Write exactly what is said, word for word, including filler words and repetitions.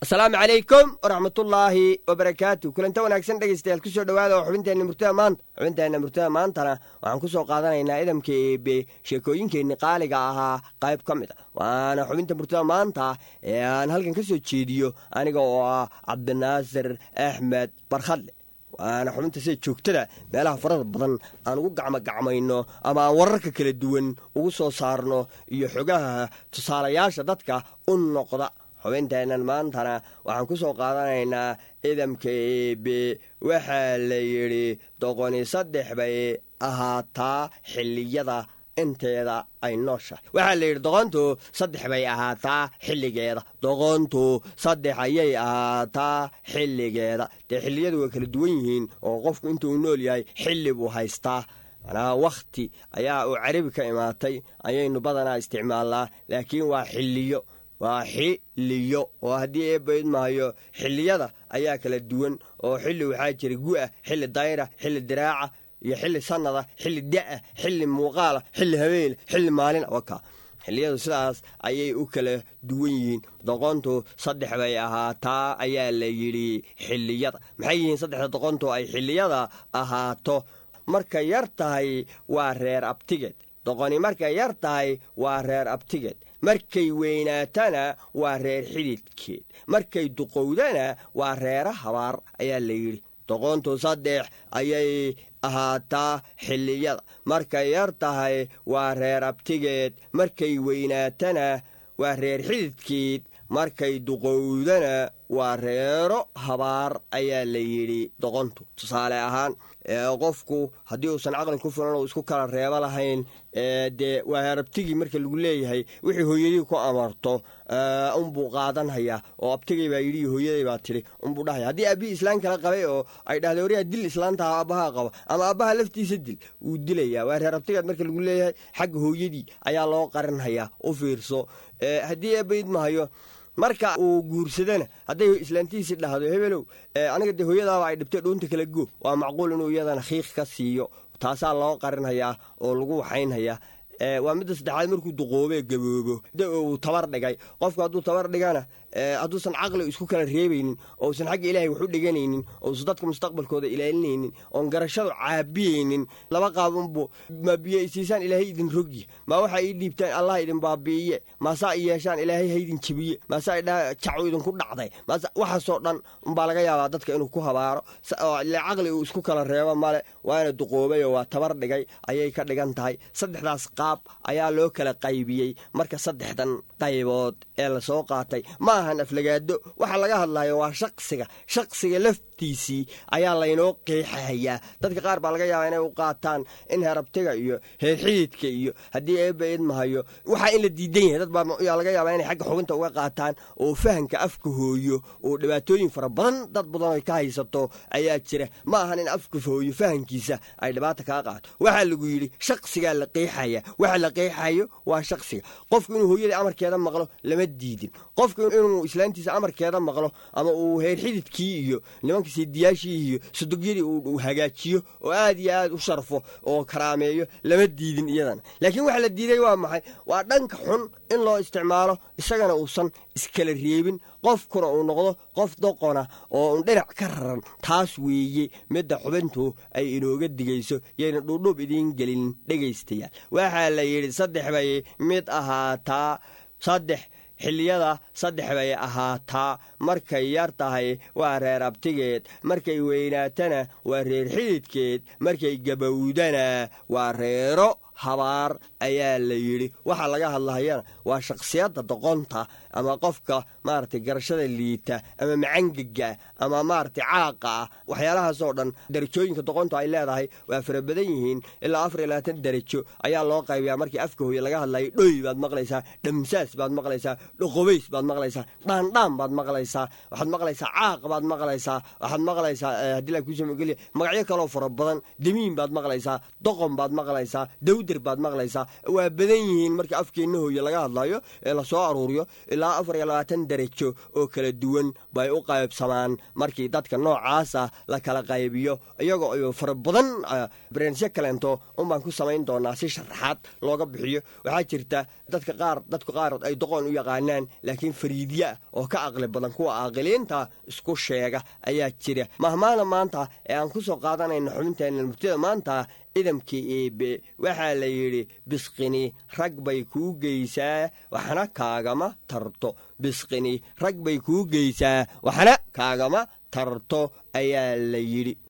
asalaamu calaykum waraxmatullaahi wabarakaatu. kulanta wanaagsan dhegaystayaal ku soo dhowaada oo xubinteenna murtada maanta xubinteenna murtada maantana waxaan ku soo qaadanaynaa idamka eebe sheekooyinkeenni qaaliga ahaa qayb ka mid a waana xubinta murtada maanta ee aan halkan ka soo jeediyo aniga oo ah cabdinaasir axmed barkhadle. waana xubinta sida joogtada meelaha farada badan aan ugu gacmogacmayno ama aan wararka kala duwan ugu soo saarno iyo xogaha tusaalayaasha dadka u noqda. xubinteennan maantana waxaan ku soo qaadanaynaa idamka eebe waxaa la yidhi doqoni saddex bay ahaataa xilliyada inteeda ay nooshahay. waxaa la yidhi doqontu saddex bay ahaataa xilligeeda doqontu saddex ayay ahaataa xilligeeda. dee xilliyadu waa kala duwan yihiin oo qofku intuu nool yahay xilli buu haystaa. macnaha wakhti ayaa uu carabi ka imaatay ayaynu badanaa isticmaalnaa, laakiin waa xilliyo waa xilliyo oo haddii eebbayd maayo xilliyada ayaa kala duwan oo xilli waxaa jira gu'a, xilli dayra, xilli diraaca iyo xilli sannada, xilli da'a, xilli muuqaala, xilli habeene, xilli maalina. waka xilliyadu sidaas ayay u kala duwan yihiin. doqontu saddex bay ahaataa ayaa la yidhi xilliyada. maxay yihiin saddexda doqontu ay xilliyada ahaato? markay yar tahay waa reer abtigeed. doqoni markay yar tahay waa reer abtigeed. markay weynaatana waa reer xididkeed. markay duqowdana waa reera habaar ayaa la yidhi. doqontu saddex ayay ahaataa xilliyada. markay yar tahay waa reer abtigeed. markay weynaatana waa reer xididkeed. markay duqowdana waa reero habaar ayaa la yidhi doqontu. tusaale ahaan qofku haddii uusan caqli ku filan oo isku kala reebo lahayn, dee waa reerabtigii marka lagu leeyahay wixii hooyadii ku amarto unbuu qaadanhayaa oo abtigay baa yidhi hooyaday baa tidhi unbuu dhahaya. haddii aabihii islaan kala qabay oo ay dhahday waryaa dil islaantaha aabbahaa qaba ama aabbaha laftiisa dil wuu dilayaa. waa reerabtigeed marka lagu leeyahay xagga hooyadii ayaa loo qarinhayaa. u fiirso, haddii eebbayd mahayo marka uu guursadana hadday islaantihiisii dhahdo hebelow aniga dee hooyadaaba ay dhibtay dhuunta kala go, waa macquul inuu iyadana khiiq ka siiyo. taasaa loo qarinhayaa oo lagu waxaynhayaa. waa midda saddexaad markuu duqoobee gaboobo da uu tabar dhigay. qofku hadduu tabar dhigana hadduusan caqli isku kala reebaynin oo usan xagga ilaahay wax u dhiganaynin oo usan dadka mustaqbalkooda ilaalinaynin oon garashadu caabiyeynin, laba qaab unbuu ma biyo isiisaan ilaahay idin rogya, maa waxaa ii dhiibtaan allah idin baabi'iye, maasaa i yeeshaan ilaahay ha idin jebiye, maasaa idhaa jacu idinku dhacday, maase waxaasoo dhan umbaa laga yaabaa dadka inuu ku habaaro. ile caqli uu isku kala reebo male, waana duqoobayoo waa tabar dhigay ayay ka dhigan tahay. saddexdaas qaab ayaa loo kala qaybiyey. marka saddexdan qaybood ee la soo qaatay ma ahan aflagaado. waxaa laga hadlayo waa shaqsiga shaqsiga laftiisii ayaa laynoo qeexahayaa. dadka qaar baa laga yaabaa inay u qaataan in heerabtiga iyo heer xididka iyo haddii eebbaid mahayo waxaa in la diidan yahay. dad baa laga yaabaa inay xagga xubinta uga qaataan oo fahanka afka hooyo oo dhibaatooyin fara badan dad badan ay ka haysato ayaa jira. ma ahan in afka hooyo fahankiisa ay dhibaata kaa qaato. waxaa lagu yidhi shaqsigaa la qeexaya. waxa la qeexayo waa shaqsiga. qofku inuu hooyada amarkeeda maqlo lama diidin. qofku inuu islaantiisa amarkeeda maqlo ama uu heer xididkii iyo nimanka sidiyaashii iyo sudugyadii uu hagaajiyo oo aad iyo aad u sharfo oo karaameeyo lama diidin iyadana. laakiin waxa la diiday waa maxay? waa dhanka xun in loo isticmaalo, isagana uusan iskala reebin, qofkuna uu noqdo qof doqona oo un dhinac ka raran. taas weeye midda xubintu ay inooga digayso. yayna dhuudhuub idiin gelin dhegaystayaal. waxaa la yidhi saddex bay mid ahaataa saddex xilliyada saddex bay ahaataa. markay yar tahay waa reer abtigeed. markay weynaatana waa reer xididkeed. markay gabowdana waa reero habaar ayaa la yidhi. waxaa laga hadlahayana waa shakhsiyadda doqonta ama qofka maaragtay garashada liita ama macangaga ama maaragtay caaqa ah. waxyaalahaasoo dhan darajooyinka doqontu ay leedahay waa fara badan yihiin. ilaa afar iyo labaatan darajo ayaa loo qaybiyaa. markii afka hooye laga hadlayo dhoy baad maqlaysaa, dhamsaas baad maqlaysaa, dhoqobays baad maqlaysaa, dhaandhaan baad maqlaysaa, waxaad maqlaysaa caaq baad maqlaysaa, waxaad maqlaysaa haddii la kuusoo mogeliya magacyo kaloo fara badan, demiin baad maqlaysaa, doqon baad maqlaysaa, dawdar baad maqlaysaa. waa badan yihiin markii afkeenna hooye laga hadlayo ee la soo aruuriyo ilaa ilaa afar iyo labaatan darajo oo kala duwan bay u qaybsamaan markii dadka noocaasa la kala qaybiyo iyagoo ay fara badan barnaamijyo kaleento un baan ku samayn doonaa si sharaxaad looga bixiyo. waxaa jirta dadka qaar dadku qaar ay doqon u yaqaanaan laakiin fariidya oo ka aqli badan kuwa aaqiliinta isku sheega ayaa jira. mahmaada maanta ee aan ku soo qaadanayno xubinteenna murtida maanta idamkii eebe waxaa la yidhi bisqini rag bay kuu geysaa waxna kaagama tarto. bisqini rag bay kuu geysaa waxna kaagama tarto ayaa la yidhi.